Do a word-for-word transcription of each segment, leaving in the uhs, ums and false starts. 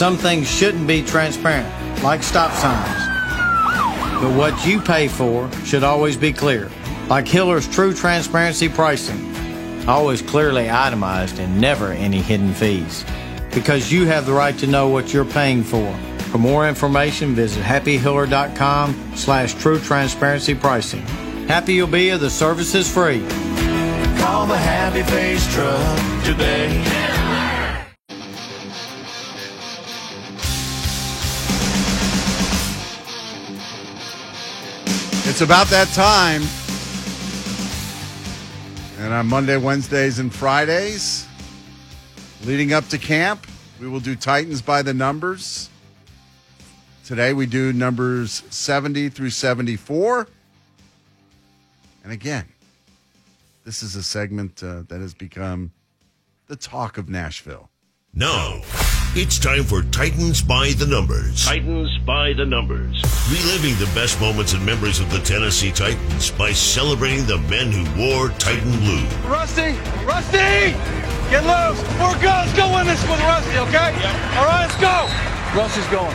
some things shouldn't be transparent, like stop signs. But what you pay for should always be clear, like Hiller's True Transparency Pricing. Always clearly itemized and never any hidden fees. Because you have the right to know what you're paying for. For more information, visit happyhiller.com slash true transparency pricing. Happy you'll be, the service is free. Call the Happy Face Truck today. It's about that time. And on Monday, Wednesdays, and Fridays, leading up to camp, we will do Titans by the numbers. Today we do numbers seventy through seventy-four. And again, this is a segment uh, that has become the talk of Nashville. Now, it's time for Titans by the Numbers. Titans by the Numbers. Reliving the best moments and memories of the Tennessee Titans by celebrating the men who wore Titan blue. Rusty! Rusty! Get loose! We're good. Let's go win this with Rusty, okay? Yep. All right, let's go! Rusty's going.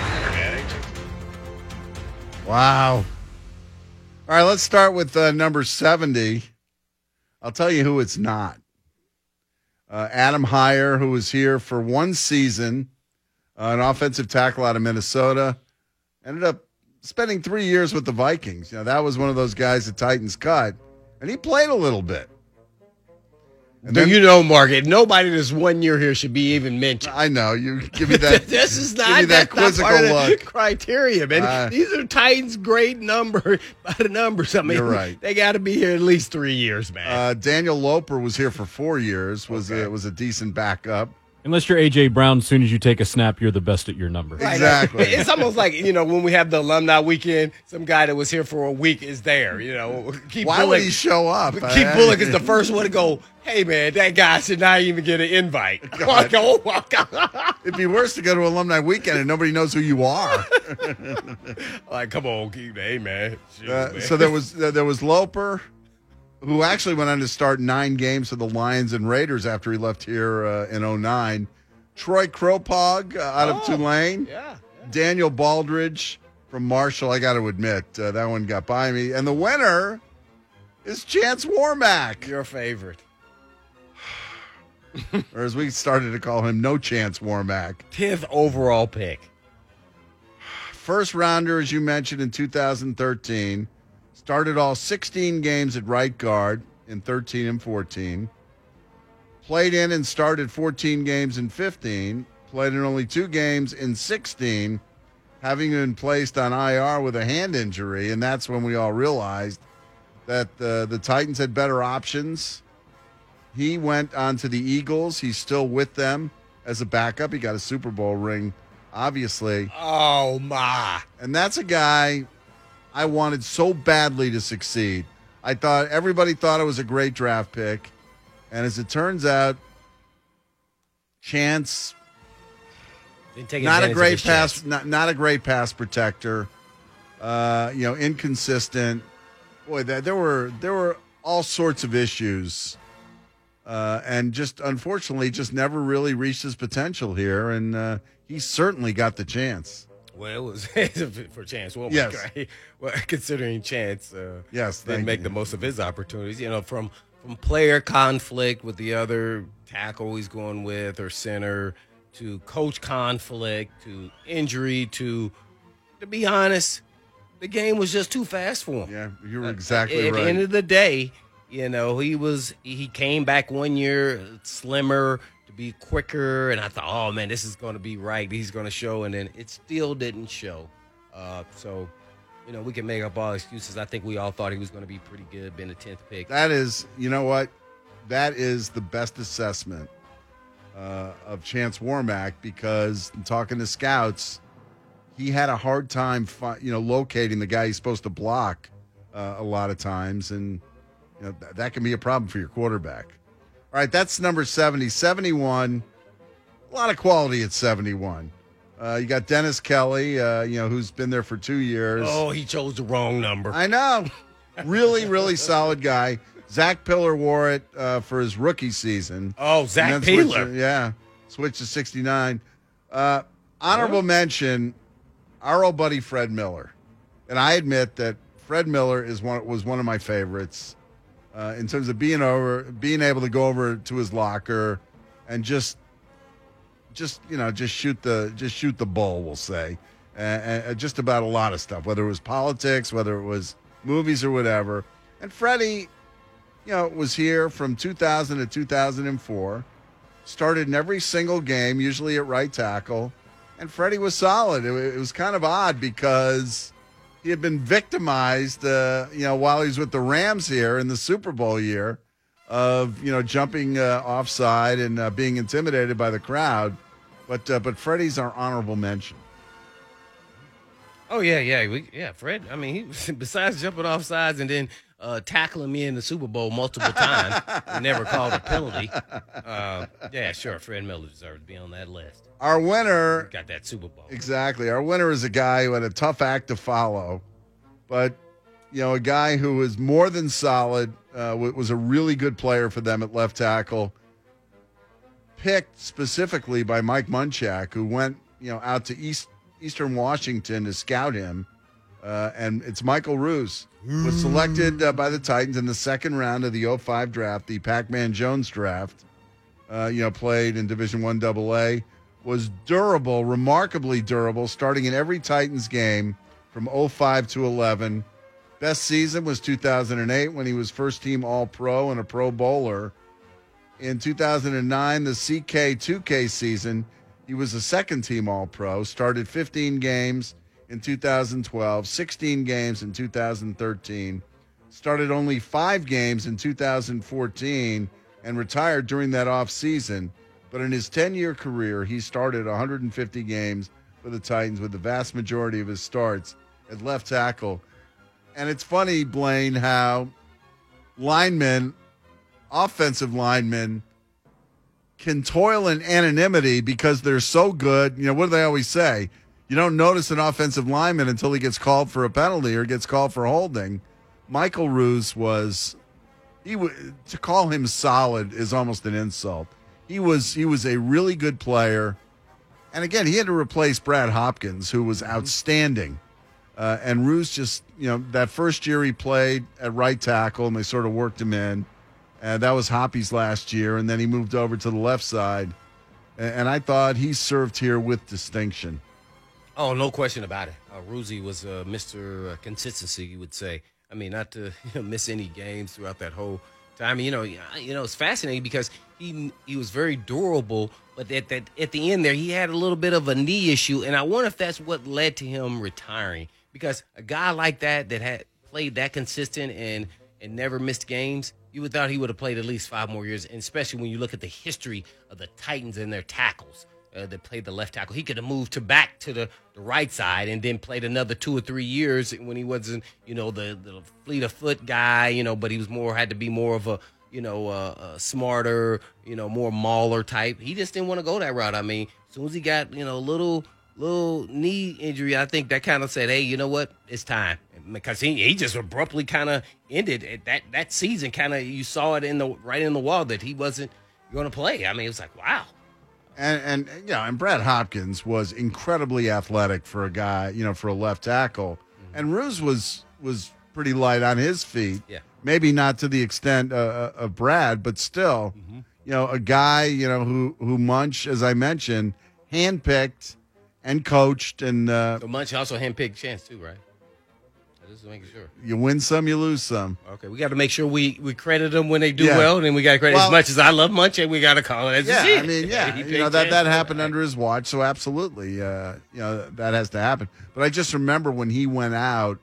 Wow. All right, let's start with uh, number seventy. I'll tell you who it's not. Uh, Adam Heyer, who was here for one season, uh, an offensive tackle out of Minnesota, ended up spending three years with the Vikings. You know, that was one of those guys the Titans cut, and he played a little bit. And then, you know, Mark, nobody that's one year here should be even mentioned. I know. You give me that. This is not, give me that that's quizzical not part of the look. criteria, man. Uh, These are Titans' great number by the numbers. I mean, you're right. They got to be here at least three years, man. Uh, Daniel Loper was here for four years. Was okay. a, was a decent backup. Unless you're A J. Brown, as soon as you take a snap, you're the best at your number. Exactly. Right. It's almost like, you know, when we have the alumni weekend, some guy that was here for a week is there. You know, Keith Why Bullock, would he show up? Keith Bullock is the first one to go, hey, man, that guy should not even get an invite. Like, oh, my God. It'd be worse to go to alumni weekend and nobody knows who you are. Like, come on, Keith. Hey, man. Shoot, uh, man. So there was uh, there was Loper, who actually went on to start nine games for the Lions and Raiders after he left here uh, in oh nine. Troy Kropog uh, out oh, of Tulane. Yeah, yeah. Daniel Baldridge from Marshall. I got to admit, uh, that one got by me. And the winner is Chance Warmack. Your favorite. Or as we started to call him, No Chance Warmack. tenth overall pick. First rounder, as you mentioned, in two thousand thirteen. Started all sixteen games at right guard in thirteen and fourteen. Played in and started fourteen games in fifteen. Played in only two games in sixteen, having been placed on I R with a hand injury. And that's when we all realized that uh, the Titans had better options. He went on to the Eagles. He's still with them as a backup. He got a Super Bowl ring, obviously. Oh, my. And that's a guy I wanted so badly to succeed. I thought everybody thought it was a great draft pick. And as it turns out, Chance, not a great pass, not, not a great pass protector. Uh, you know, inconsistent. Boy, there, there were there were all sorts of issues, uh, and just unfortunately, just never really reached his potential here. And uh, he certainly got the chance. Well, it was for Chance. Well, yes. Great. Well, considering Chance, uh, yes, didn't make you. the most of his opportunities. You know, from. From player conflict with the other tackle he's going with or center to coach conflict to injury to, to be honest, the game was just too fast for him. Yeah, you were exactly uh, at, right. At the end of the day, you know, he was he came back one year slimmer to be quicker, and I thought, oh, man, this is going to be right. He's going to show, and then it still didn't show. Uh, so... You know, we can make up all excuses. I think we all thought he was going to be pretty good, being the tenth pick. That is, you know what? That is the best assessment uh, of Chance Warmack because in talking to scouts, he had a hard time, fi- you know, locating the guy he's supposed to block uh, a lot of times, and you know th- that can be a problem for your quarterback. All right, that's number seventy. seventy-one, a lot of quality at seventy-one. Uh, you got Dennis Kelly, uh, you know, who's been there for two years. Oh, he chose the wrong number. I know. Really, really solid guy. Zach Pillar wore it uh, for his rookie season. Oh, Zach Pillar. Pillar. Yeah. Switched to sixty-nine. Uh, Honorable mention, our old buddy Fred Miller. And I admit that Fred Miller is one was one of my favorites uh, in terms of being over, being able to go over to his locker and just, just you know, just shoot the just shoot the bull, we'll say, and, and just about a lot of stuff, whether it was politics, whether it was movies or whatever. And Freddie, you know, was here from two thousand to two thousand four, started in every single game, usually at right tackle, and Freddie was solid. It, it was kind of odd because he had been victimized, uh, you know, while he was with the Rams here in the Super Bowl year of, you know, jumping uh, offside and uh, being intimidated by the crowd. But uh, but Freddie's our honorable mention. Oh yeah, yeah, we, yeah. Fred. I mean, he besides jumping off sides and then uh, tackling me in the Super Bowl multiple times, and never called a penalty. Uh, yeah, sure. Fred Miller deserves to be on that list. Our winner Got that Super Bowl. exactly. Our winner is a guy who had a tough act to follow, but you know, a guy who was more than solid. Uh, was a really good player for them at left tackle. Picked specifically by Mike Munchak, who went you know out to East. Eastern Washington to scout him, uh, and it's Michael Roos, was selected uh, by the Titans in the second round of the oh five draft, the Pac-Man Jones draft. Uh, you know, played in Division One Double A, was durable, remarkably durable, starting in every Titans game from oh five to eleven. Best season was two thousand eight when he was first team All-Pro and a Pro Bowler. In two thousand nine, the C K two K season, he was a second-team All-Pro, started fifteen games in two thousand twelve, sixteen games in two thousand thirteen, started only five games in two thousand fourteen, and retired during that off-season. But in his ten-year career, he started one hundred fifty games for the Titans, with the vast majority of his starts at left tackle. And it's funny, Blaine, how linemen, offensive linemen, can toil in anonymity because they're so good. You know, what do they always say? You don't notice an offensive lineman until he gets called for a penalty or gets called for holding. Michael Roos was, he w- to call him solid is almost an insult. He was he was a really good player. And again, he had to replace Brad Hopkins, who was outstanding. Uh, and Roos just, you know, that first year he played at right tackle and they sort of worked him in. And that was Hoppy's last year, and then he moved over to the left side. And I thought he served here with distinction. Oh, no question about it. Uh, Ruzi was uh, Mister Consistency, you would say. I mean, not to you know, miss any games throughout that whole time. You know, you know, it's fascinating because he he was very durable, but at that at the end there, he had a little bit of a knee issue, and I wonder if that's what led to him retiring. Because a guy like that that had played that consistent and and never missed games, you would thought he would have played at least five more years, and especially when you look at the history of the Titans and their tackles uh, that played the left tackle. He could have moved to back to the, the right side and then played another two or three years when he wasn't, you know, the, the fleet of foot guy, you know, but he was more, had to be more of a, you know, uh, a smarter, you know, more mauler type. He just didn't want to go that route. I mean, as soon as he got, you know, a little little knee injury, I think that kind of said, hey, you know what, it's time. Because he, he just abruptly kind of ended it. that that season. Kind of, you saw it in the right in the wall that he wasn't going to play. I mean, it was like, wow. And and you know, and Brad Hopkins was incredibly athletic for a guy, you know, for a left tackle. Mm-hmm. And Roos was was pretty light on his feet. Yeah, maybe not to the extent uh, of Brad, but still, mm-hmm. you know, a guy, you know, who who Munch, as I mentioned, handpicked and coached, and uh, so Munch also handpicked Chance too, right? Just making sure. You win some, you lose some. Okay, we got to make sure we, we credit them when they do yeah. well, and then we got to credit well, as much as I love Munch, we got to call it as yeah, it is. I mean, yeah, yeah you know that that happened under his watch, so absolutely, uh, you know that has to happen. But I just remember when he went out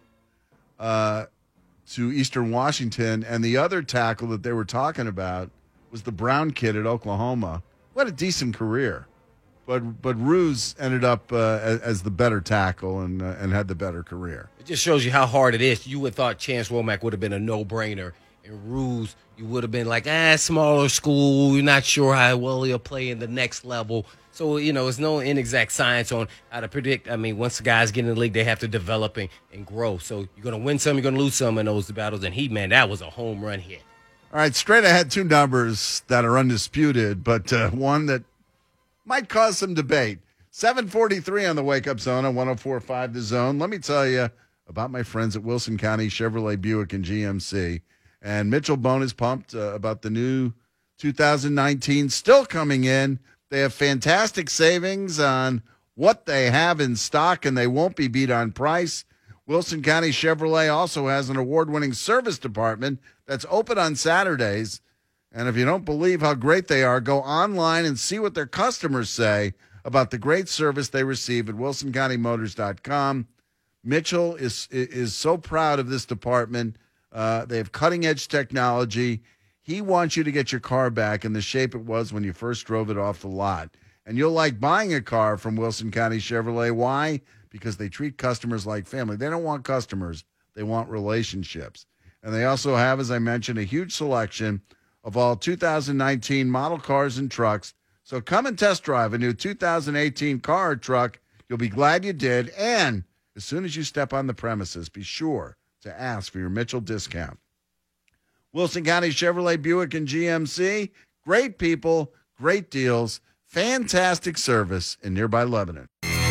uh, to Eastern Washington, and the other tackle that they were talking about was the Brown kid at Oklahoma, who had a decent career. But but Roos ended up uh, as, as the better tackle and uh, and had the better career. It just shows you how hard it is. You would have thought Chance Womack would have been a no-brainer. And Roos, you would have been like, ah, smaller school. You're not sure how well he'll play in the next level. So, you know, it's no inexact science on how to predict. I mean, once the guys get in the league, they have to develop and, and grow. So you're going to win some, you're going to lose some in those battles. And he, man, that was a home run hit. All right, straight ahead, two numbers that are undisputed, but uh, one that might cause some debate. seven forty-three on the Wake Up Zone on one oh four point five The Zone. Let me tell you about my friends at Wilson County Chevrolet Buick and G M C. And Mitchell Bone is pumped uh, about the new two thousand nineteen still coming in. They have fantastic savings on what they have in stock, and they won't be beat on price. Wilson County Chevrolet also has an award-winning service department that's open on Saturdays. And if you don't believe how great they are, go online and see what their customers say about the great service they receive at wilson county motors dot com. Mitchell is is so proud of this department. Uh, they have cutting-edge technology. He wants you to get your car back in the shape it was when you first drove it off the lot. And you'll like buying a car from Wilson County Chevrolet. Why? Because they treat customers like family. They don't want customers. They want relationships. And they also have, as I mentioned, a huge selection of all two thousand nineteen model cars and trucks. So come and test drive a new two thousand eighteen car or truck. You'll be glad you did. And as soon as you step on the premises, be sure to ask for your Mitchell discount. Wilson County Chevrolet Buick and G M C, great people, great deals, fantastic service in nearby Lebanon.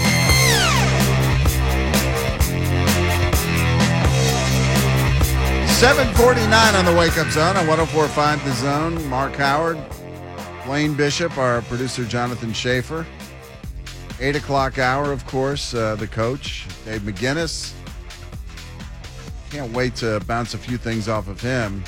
seven forty-nine on the Wake Up Zone on one oh four point five The Zone. Mark Howard, Blaine Bishop, our producer Jonathan Schaefer. eight o'clock hour, of course, uh, the coach, Dave McGinnis. Can't wait to bounce a few things off of him.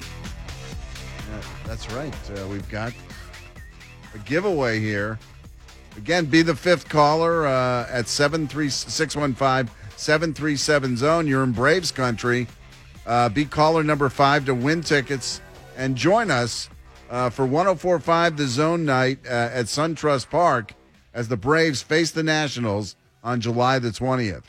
Yeah, that's right. Uh, we've got a giveaway here. Again, be the fifth caller uh, at seven three six one five seven three seven zone. You're in Braves country. Uh, be caller number five to win tickets and join us uh, for one oh four point five The Zone night uh, at SunTrust Park as the Braves face the Nationals on July the twentieth.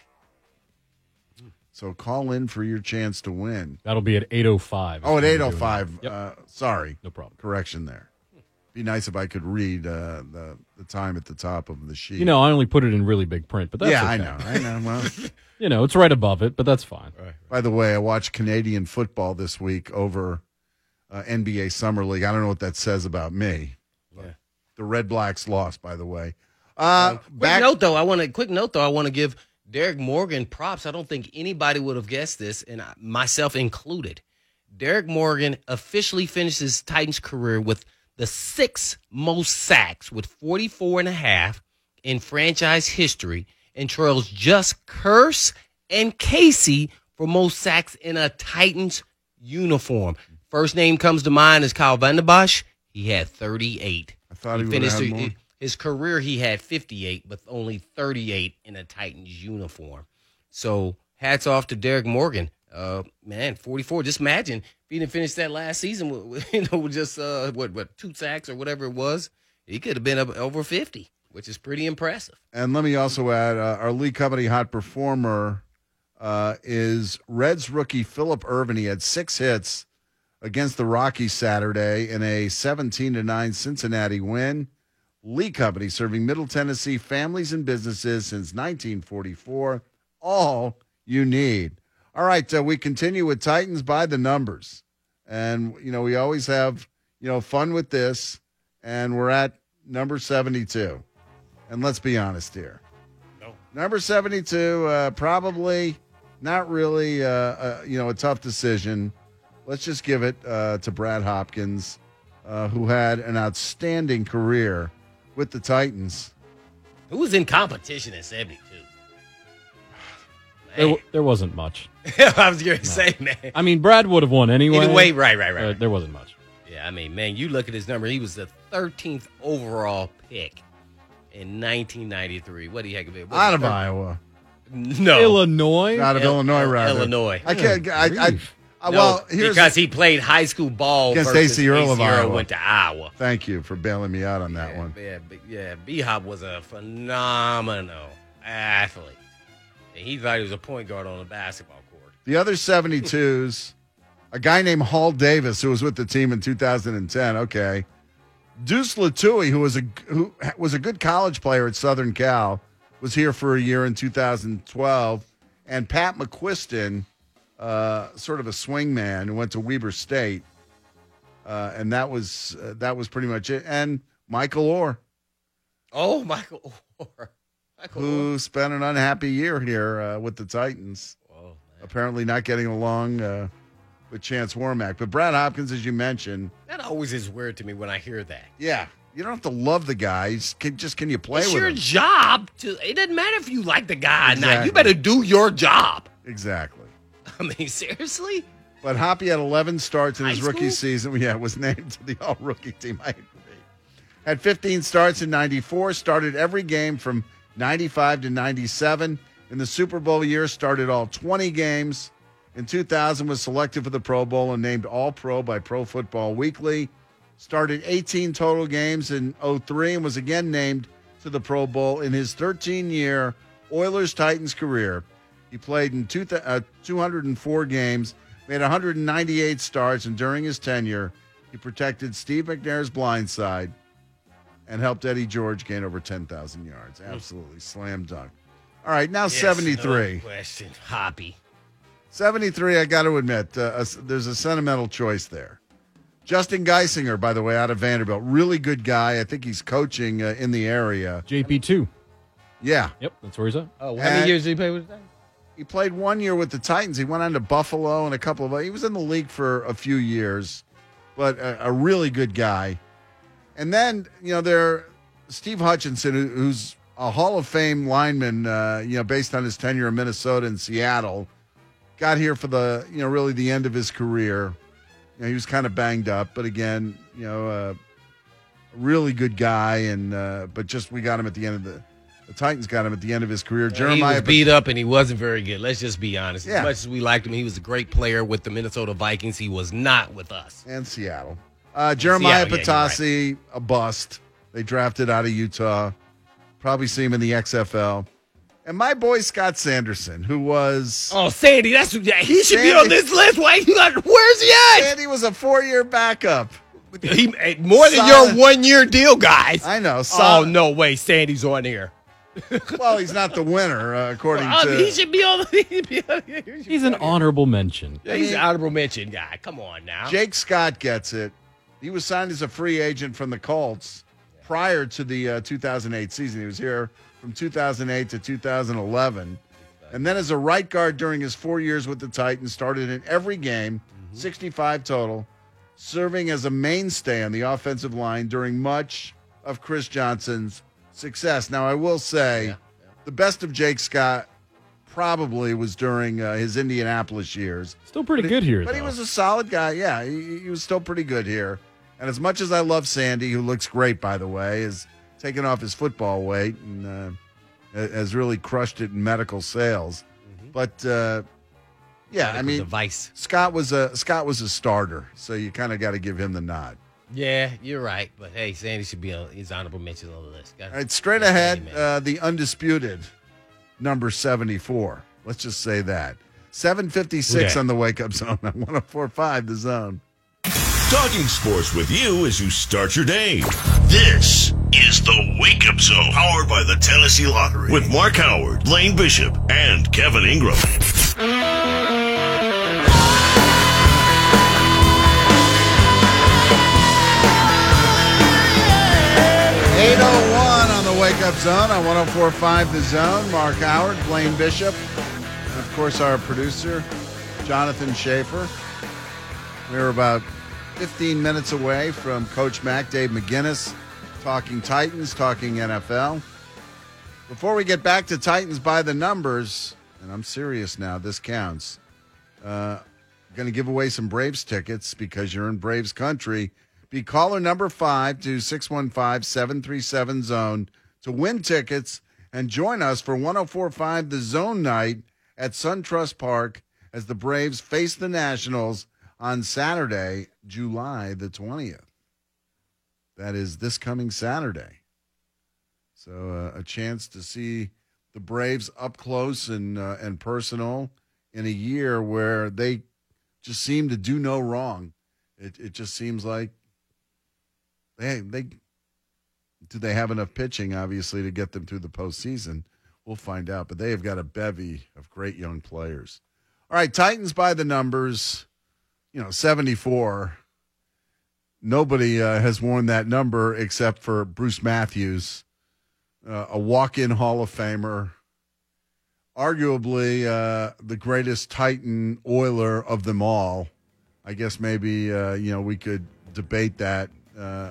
So call in for your chance to win. That'll be at eight oh five. Oh, at eight oh five. Yep. Uh, sorry. No problem. Correction there. Be nice if I could read uh, the, the time at the top of the sheet. You know, I only put it in really big print, but that's yeah, okay. I know. I know. Well, you know, it's right above it, but that's fine. Right. By the way, I watched Canadian football this week over uh, N B A Summer League. I don't know what that says about me. Yeah. The Red Blacks lost, by the way. Uh, uh, quick back- note, though. I want to quick note, though. I want to give Derek Morgan props. I don't think anybody would have guessed this, and I, myself included. Derek Morgan officially finished his Titans career with the sixth most sacks with forty-four and a half in franchise history, and trails just Curse and Casey for most sacks in a Titans uniform. First name comes to mind is Kyle Van Der Bosch. He had thirty-eight. I thought he, he would have finished had more. His career, he had fifty-eight, but only thirty-eight in a Titans uniform. So hats off to Derek Morgan. Uh, man, forty-four. Just imagine if he didn't finish that last season with, with you know, with just uh, what, what, two sacks or whatever it was. He could have been up over fifty, which is pretty impressive. And let me also add, uh, our Lee Company hot performer uh, is Reds rookie Phillip Ervin. He had six hits against the Rockies Saturday in a seventeen to nine Cincinnati win. Lee Company, serving Middle Tennessee families and businesses since nineteen forty-four. All you need. All right, uh, we continue with Titans by the numbers. And, you know, we always have, you know, fun with this. And we're at number seventy-two. And let's be honest here. No. Number seventy-two, uh, probably not really, uh, uh, you know, a tough decision. Let's just give it uh, to Brad Hopkins, uh, who had an outstanding career with the Titans. Who was in competition at seventy-two? There, there wasn't much. I was going to no. say, man. I mean, Brad would have won anyway. Anyway, right, right, right. Uh, there wasn't much. Yeah, I mean, man, you look at his number. He was the thirteenth overall pick in nineteen ninety-three. What do you heck of it? What Out of third? Iowa. No. Illinois? Out of Il- Illinois, rather. Illinois. I can't. I, I, I, No, well, here's because he played high school ball Against versus A C Earl of Iowa. went to Iowa. Thank you for bailing me out on that yeah, one. Yeah, B- yeah, B-Hop was a phenomenal athlete. And he thought he was a point guard on a basketball court. The other seventy-twos, a guy named Hall Davis, who was with the team in two thousand ten. Okay. Deuce Latouille, who was a who was a good college player at Southern Cal, was here for a year in two thousand twelve. And Pat McQuiston, uh, sort of a swing man who went to Weber State. Uh, and that was uh, that was pretty much it. And Michael Orr. Oh, Michael. who spent an unhappy year here uh, with the Titans. Whoa, Apparently not getting along uh, with Chance Warmack. But Brad Hopkins, as you mentioned. That always is weird to me when I hear that. Yeah. You don't have to love the guy. Just can, just can you play It's with your him? job. To, it doesn't matter if you like the guy or not. Exactly. You better do your job. Exactly. I mean, seriously? But Hoppy had eleven starts in High his rookie school? season. Yeah, was named to the all-rookie team. I agree. Had fifteen starts in ninety-four, started every game from ninety-five to ninety-seven. In the Super Bowl year, started all twenty games. In two thousand, was selected for the Pro Bowl and named All-Pro by Pro Football Weekly. Started eighteen total games in oh three and was again named to the Pro Bowl in his thirteen-year Oilers-Titans career. He played in two, uh, two hundred four games, made one hundred ninety-eight starts, and during his tenure, he protected Steve McNair's blindside and helped Eddie George gain over ten thousand yards. Absolutely slam dunk. All right, now Yes, seventy-three. No question. Hoppy. seventy-three, I got to admit, uh, a, there's a sentimental choice there. Justin Geisinger, by the way, out of Vanderbilt. Really good guy. I think he's coaching uh, in the area. J P two. Yeah. Yep, that's where he's at. Oh, how And- many years did he play with the Titans? He played one year with the Titans. He went on to Buffalo and a couple of – he was in the league for a few years, but a, a really good guy. And then, you know, there Steve Hutchinson, who, who's a Hall of Fame lineman, uh, you know, based on his tenure in Minnesota and Seattle, got here for the, you know, really the end of his career. You know, he was kind of banged up, but again, you know, uh, a really good guy, and uh, but just we got him at the end of the – the Titans got him at the end of his career. He Jeremiah was beat up and he wasn't very good. Let's just be honest. Yeah. As much as we liked him, he was a great player with the Minnesota Vikings. He was not with us. And Seattle. Uh, Jeremiah Seattle, yeah, Patasi, a bust. They drafted out of Utah. Probably see him in the X F L. And my boy Scott Sanderson, who was Oh, Sandy, that's yeah, he should be Sandy- on this list. Why you got? Where's he at? Sandy was a four-year backup. He more than Solid. your one-year deal, guys. I know. Oh Solid. no way, Sandy's on here. Well, he's not the winner, uh, according Uh, to. he should be on. He should be on he should He's be an on here. honorable mention. Yeah, he's an honorable mention guy. Come on now. Jake Scott gets it. He was signed as a free agent from the Colts prior to the uh, two thousand eight season. He was here from two thousand eight to two thousand eleven. And then as a right guard during his four years with the Titans, started in every game, sixty-five total, serving as a mainstay on the offensive line during much of Chris Johnson's success. Now, I will say Yeah, yeah. the best of Jake Scott probably was during uh, his Indianapolis years. Still pretty But good he, here, But he though. was a solid guy. Yeah, he, he was still pretty good here. And as much as I love Sandy, who looks great, by the way, is taking off his football weight and uh, has really crushed it in medical sales. But uh, yeah, I Medical mean, device. Scott was a Scott was a starter, so you kind of got to give him the nod. Yeah, you're right. But hey, Sandy should be on his honorable mention on the list. Gotta- All right, straight Sandy, ahead, man. uh, the undisputed number seventy-four. Let's just say that. seven fifty-six Who dat? on the Wake Up Zone on one oh four point five The Zone. Talking sports with you as you start your day. This is the Wake Up Zone, powered by the Tennessee Lottery, with Mark Howard, Lane Bishop, and Kevin Ingram. eight oh one on the Wake Up Zone on one oh four point five The Zone. Mark Howard, Blaine Bishop, and of course our producer, Jonathan Schaefer. We were about fifteen minutes away from Coach Mack, Dave McGinnis, talking Titans, talking N F L. Before we get back to Titans by the numbers, and I'm serious now, this counts, uh, going to give away some Braves tickets because you're in Braves country. Be caller number five to six one five, seven three seven, zone to win tickets and join us for one oh four point five The Zone night at SunTrust Park as the Braves face the Nationals on Saturday, July the twentieth. That is this coming Saturday. So uh, a chance to see the Braves up close and uh, and personal in a year where they just seem to do no wrong. It it just seems like they they do they have enough pitching, obviously, to get them through the postseason. We'll find out, but they have got a bevy of great young players. All right, Titans by the numbers. You know, seventy-four. Nobody uh, has worn that number except for Bruce Matthews, uh, a walk-in Hall of Famer, arguably uh, the greatest Titan Oiler of them all. I guess maybe uh, you know we could debate that uh,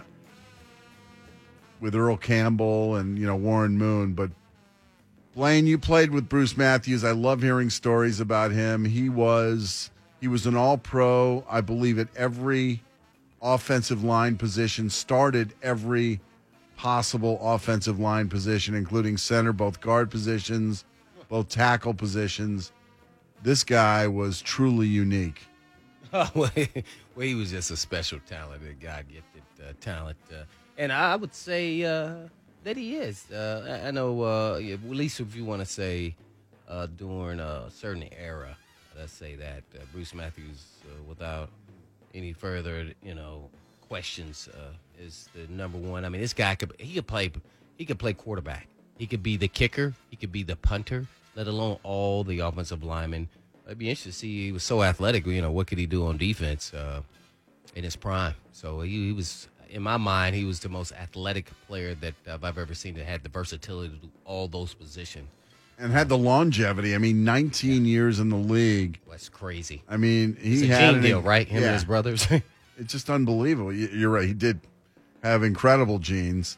with Earl Campbell and you know Warren Moon, but Blaine, you played with Bruce Matthews. I love hearing stories about him. He was he was an All-Pro, I believe, at every offensive line position, started every possible offensive line position, including center, both guard positions, both tackle positions. This guy was truly unique. Oh, well, he was just a special talented, God-gifted uh, talent. Uh, and I would say uh, that he is. Uh, I, I know, uh, at least if you want to say uh, during a certain era, let's say that uh, Bruce Matthews, uh, without any further, you know, questions, uh, is the number one. I mean, this guy could he could play he could play quarterback. He could be the kicker. He could be the punter. Let alone all the offensive linemen. It'd be interesting to see. He was so athletic. You know, what could he do on defense uh, in his prime? So he, he was, in my mind, he was the most athletic player that uh, I've ever seen that had the versatility to do all those positions. And had the longevity. I mean, nineteen yeah. years in the league. That's crazy. I mean, he it's a had gene an, deal, right? Him yeah. and his brothers. It's just unbelievable. You're right. He did have incredible genes.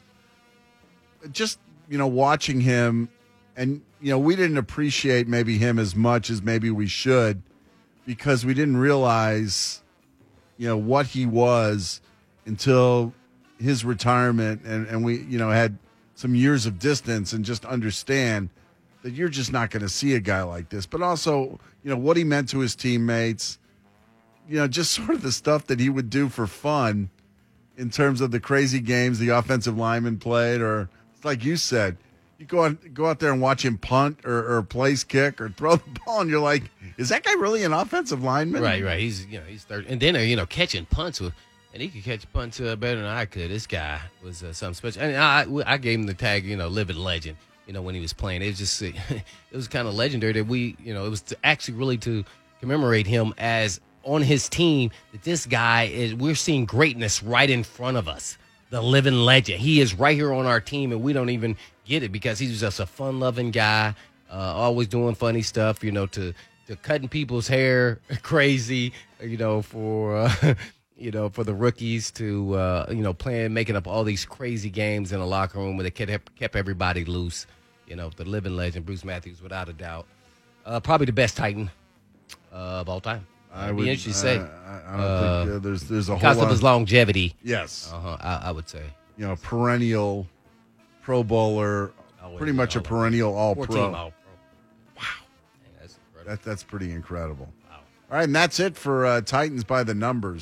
Just, you know, watching him, and, you know, we didn't appreciate maybe him as much as maybe we should because we didn't realize, you know, what he was until his retirement. And, and we, you know, had some years of distance and just understand that you're just not going to see a guy like this. But also, you know, what he meant to his teammates, you know, just sort of the stuff that he would do for fun in terms of the crazy games the offensive lineman played, or it's like you said, you go out, go out there and watch him punt or, or place kick or throw the ball, and you're like, is that guy really an offensive lineman? Right, right. He's, you know, he's third. And then, uh, you know, catching punts with, and he could catch punts uh, better than I could. This guy was uh, something special. And I, I gave him the tag, you know, living legend, you know, when he was playing. It was just, it was kind of legendary that we, you know, it was to actually really to commemorate him as on his team, that this guy is, we're seeing greatness right in front of us. The living legend. He is right here on our team, and we don't even get it because he's just a fun-loving guy, uh, always doing funny stuff, you know, to, to cutting people's hair crazy, you know, for, uh, you know, for the rookies to, uh, you know, playing, making up all these crazy games in the locker room where they kept, kept everybody loose. You know, the living legend, Bruce Matthews, without a doubt. Uh, probably the best Titan uh, of all time. I It'd would be interesting to say. Uh, I don't uh, think uh, there's there's a whole because lot of his longevity. Yes, uh-huh, I, I would say. You know, perennial Pro Bowler, pretty much a perennial All Pro. All-Pro. Wow, Dang, that's incredible. that that's pretty incredible. Wow. All right, and that's it for uh, Titans by the Numbers.